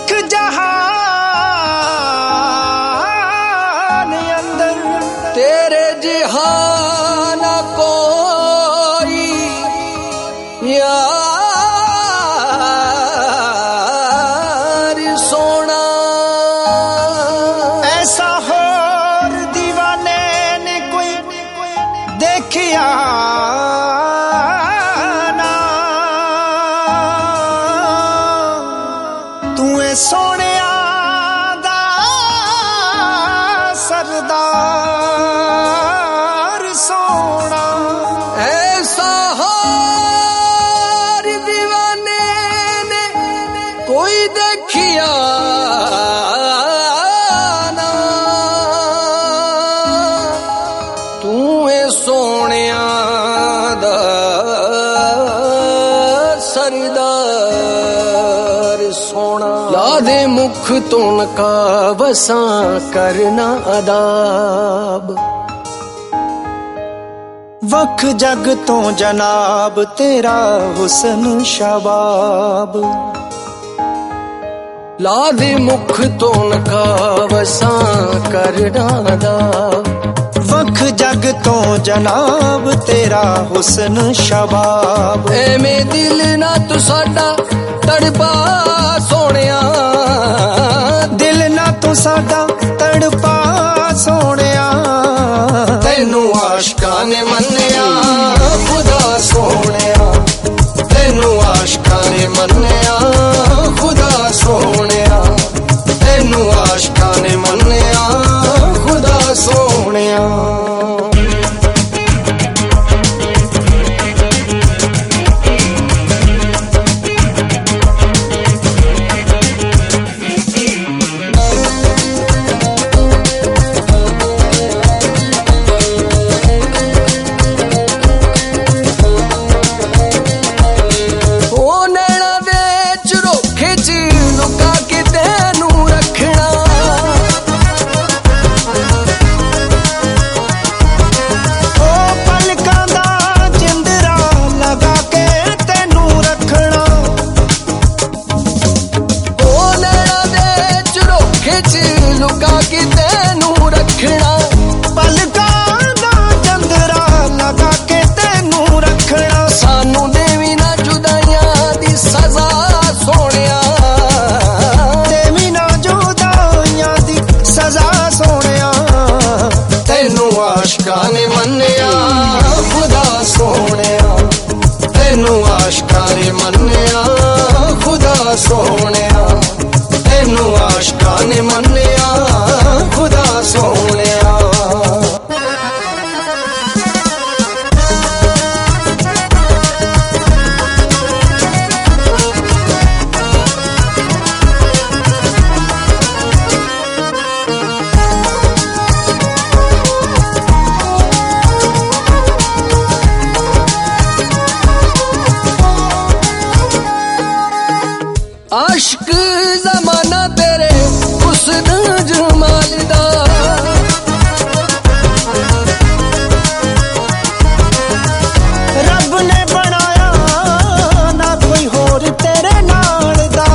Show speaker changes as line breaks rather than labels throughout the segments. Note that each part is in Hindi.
लख जहान अंदर
तेरे जहान कोई यार सोना।
ऐसा होर दीवाने ने कोई देखिया ना। तू सोनिया दा सरदार सोना।
ऐसा हार दीवाने ने कोई देखिया ना। तू सोनिया दा सरदार सोना। लादे मुख तो नकाबसा करना अदाब।
वख जग तो जनाब तेरा हुस्न शबाब।
लादे मुख तो नकाबसा करना अदाब।
वख जग तो जनाब तेरा हुस्न शबाब।
एवें दिल ना तू साडा तड़पा सोनिया।
दिल ना तू साडा तड़पा सोनिया।
तैनू आशिकां ने मन्निया खुदा सोनिया। तैनू आशिकां ने मन्निया खुदा सोनिया। तैनू आशिकां ने मन्निया खुदा सोनिया। लुका के तेनू रखना।
पलकां दा चंदरा लगा के तेनू रखना।
सानू देवी ना जुदाइयां दी सजा सोनिया।
देवी ना जुदाइयां दी सजा सोनिया।
तैनू आशिकां ने मन्निया खुदा सोनिया। तैनू आशिकां ने मन्निया खुदा सोनिया। तैनू आशिकां ने मन्निया खुदा सोनिया। आशिक जमाना तेरे हुस्न जमाल दा।
रब ने बनाया ना कोई होर तेरे नाल दा।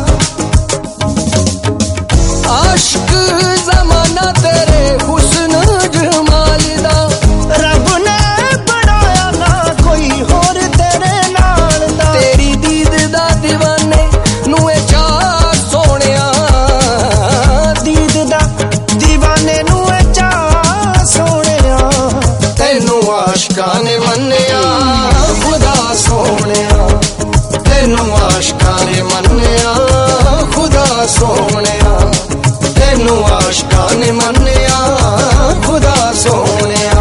आशिक जमाना तेरे हुस्न जमाल दा।
रब ने बनाया ना कोई होर तेरे नाल दा।
तेरी दीद दा दीवाने नुए चाह सोनिया।
दीद दा दीवाने नुए चाह सोनिया।
तैनू आशिकां ने मन्निया खुदा सोनिया। तैनू आशिकां ने मन्निया खुदा सोनिया। तैनू आशिकां ने मन्निया खुदा सोनिया।